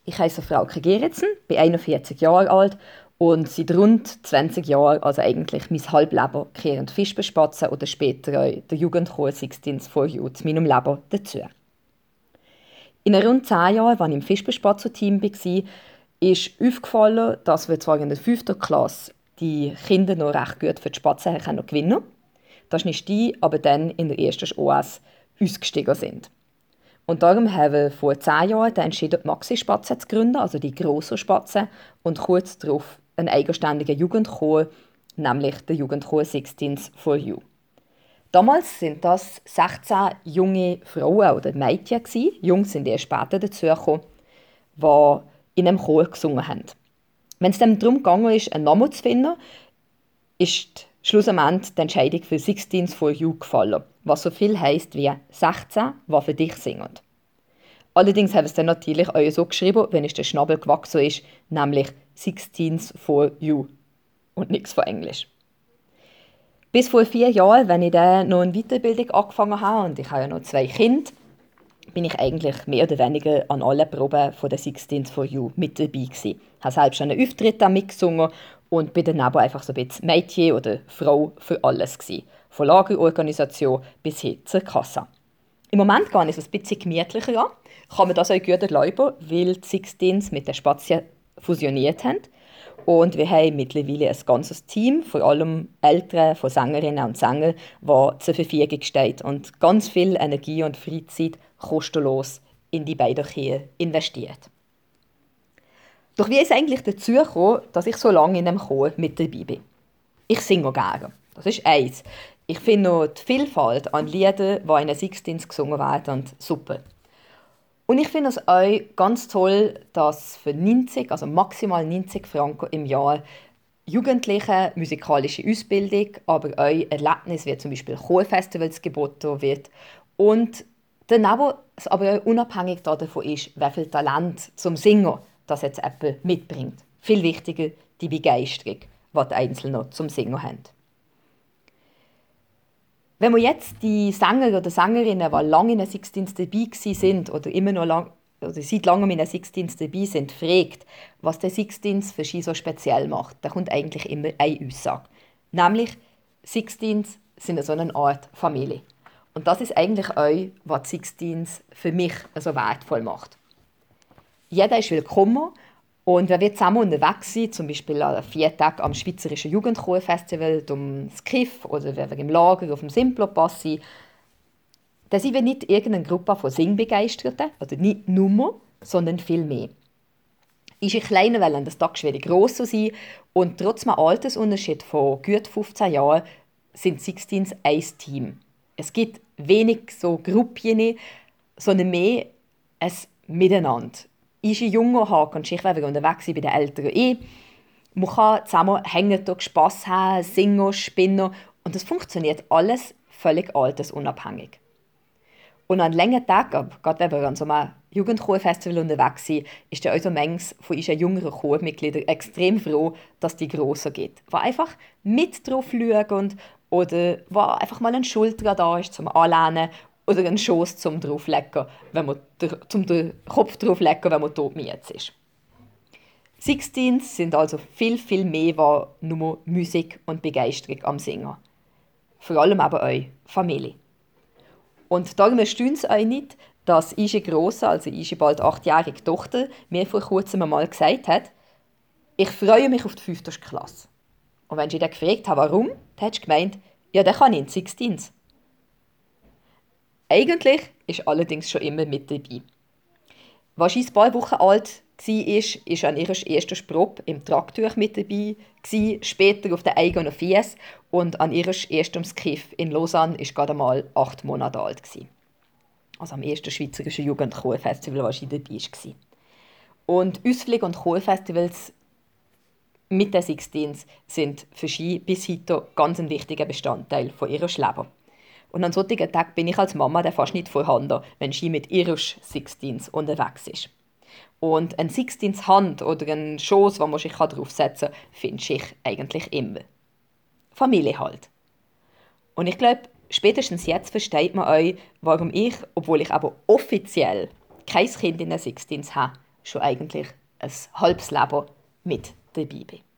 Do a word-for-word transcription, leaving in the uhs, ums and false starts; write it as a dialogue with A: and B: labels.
A: Ich heiße Frauke Geritzen, bin einundvierzig Jahre alt und seit rund zwanzig Jahren, also eigentlich mein Halbleben, kehren die Fischbespatzen oder später auch der Jugendchor sechzehn for You zu meinem Leben dazu. In rund zehn Jahren, als ich im Fischbespatzer-Team war, ist aufgefallen, dass wir zwar in der fünften Klasse die Kinder noch recht gut für die Spatzen gewinnen konnten. Das ist nicht die, aber dann in der ersten O S ausgestiegen sind. Und darum haben wir vor zehn Jahren entschieden, die Maxi-Spatzen zu gründen, also die grossen Spatzen, und kurz darauf einen eigenständigen Jugendchor, nämlich der Jugendchor sechzehn for You. Damals waren das sechzehn junge Frauen oder Mädchen, Jungs sind erst später dazugekommen, die in einem Chor gesungen haben. Wenn es dann darum ging, einen Namen zu finden, ist schlussendlich die Entscheidung für sechzehn for You gefallen, was so viel heisst wie sechzehn, die für dich singen. Allerdings haben wir es dann natürlich auch so geschrieben, wenn es der Schnabel gewachsen ist, nämlich sechzehn for You und nichts von Englisch. Bis vor vier Jahren, wenn ich dann noch eine Weiterbildung angefangen habe, und ich habe ja noch zwei Kinder, bin ich eigentlich mehr oder weniger an allen Proben von der sechzehn for You mit dabei gewesen. Ich habe selbst einen Auftritt mitgesungen und bin dann aber einfach so ein bisschen Mädchen oder Frau für alles gewesen. Von Lagerorganisation bis hin zur Kasse. Im Moment gehe ich es ein bisschen gemütlicher an. Kann man das auch gut erlauben, weil die sechzehn mit den Spazien fusioniert haben. Und wir haben mittlerweile ein ganzes Team, vor allem Eltern von Sängerinnen und Sängern, die zur Verfügung steht und ganz viel Energie und Freizeit kostenlos in die beiden Chöre investiert. Doch wie ist es eigentlich dazu gekommen, dass ich so lange in einem Chor mit dabei bin? Ich singe gerne. Das ist eins. Ich finde die Vielfalt an Liedern, die in der sechzehn gesungen werden, super. Und ich finde es auch ganz toll, dass für neunzig, also maximal neunzig Franken im Jahr Jugendliche musikalische Ausbildung, aber auch Erlebnisse wie zum Beispiel Chorfestivals geboten wird. Und daneben es aber auch unabhängig davon ist, wie viel Talent zum Singen das jetzt jemand mitbringt. Viel wichtiger die Begeisterung, die die Einzelnen zum Singen haben. Wenn wir jetzt die Sänger oder Sängerinnen, die lange in der sechzehn dabei sind oder immer noch lang, oder seit langem in der sechzehn dabei sind, fragt, was der sechzehn für sie so speziell macht, dann kommt eigentlich immer eine Aussage. Nämlich, sechzehn sind so eine Art Familie. Und das ist eigentlich auch, was die sechzehn für mich so wertvoll macht. Jeder ist willkommen und wenn wir zusammen unterwegs sind, zum Beispiel an vier Tagen am Schweizerischen Jugendchorfestival, um das K I F oder wenn wir im Lager auf dem Simplopass sind, dann sind wir nicht irgendeine Gruppe von Singbegeisterten, oder nicht nur, sondern viel mehr. Ist ein kleiner, weil das Tag schwer grosser sein und trotz einem Altersunterschied von gut fünfzehn Jahren sind sechzehn ein Team. Es gibt wenig so Gruppchen, sondern mehr ein Miteinander. Ist ein junger Hag und ich wenn wir unterwegs sind bei den Älteren eh. Man kann zusammen hängen, Spass haben, singen, spinnen und das funktioniert alles völlig altersunabhängig. Und an langen Tagen, gerade wenn wir an so einem Jugendchorfestival unterwegs sind, ist ja also manches von unseren jüngeren Chormitgliedern extrem froh, dass die Grossen gibt. Die einfach mit drauf schauen oder wo einfach mal eine Schulter da ist zum Anlehnen oder einen Schoss zum drauflegen, wenn man zum den Kopf drauflegen, wenn man tot müde ist. sechzehn sind also viel, viel mehr als nur Musik und Begeisterung am Singen. Vor allem aber auch Familie. Und darum erstaunt es euch nicht, dass unsere Grosse, also unsere bald achtjährige Tochter, mir vor kurzem einmal gesagt hat, ich freue mich auf die fünfte Klasse. Und wenn ich dann gefragt habe, warum, dann hat sie gemeint, ja, dann kann ich in sechzehn. Eigentlich ist allerdings schon immer mit dabei. Als sie ein paar Wochen alt war, war an ihrer ersten Probe im Tragtuch mit dabei, später auf den eigenen Fies und an ihrem ersten K I F in Lausanne war gerade mal acht Monate alt. Also am ersten Schweizerischen Jugendchorfestival, wo sie dabei war. Und Ausflüge und Chorfestivals mit der sechzehn sind für sie bis heute ganz ein wichtiger Bestandteil von ihrem Leben. Und an solchen Tagen bin ich als Mama dann fast nicht vorhanden, wenn sie mit ihrer sechzehn unterwegs ist. Und ein sechzehn Hand oder ein Schoss, wo man sich draufsetzen kann, finde ich eigentlich immer. Familie halt. Und ich glaube, spätestens jetzt versteht man euch, warum ich, obwohl ich aber offiziell kein Kind in der sechzehn habe, schon eigentlich ein halbes Leben mit dabei bin.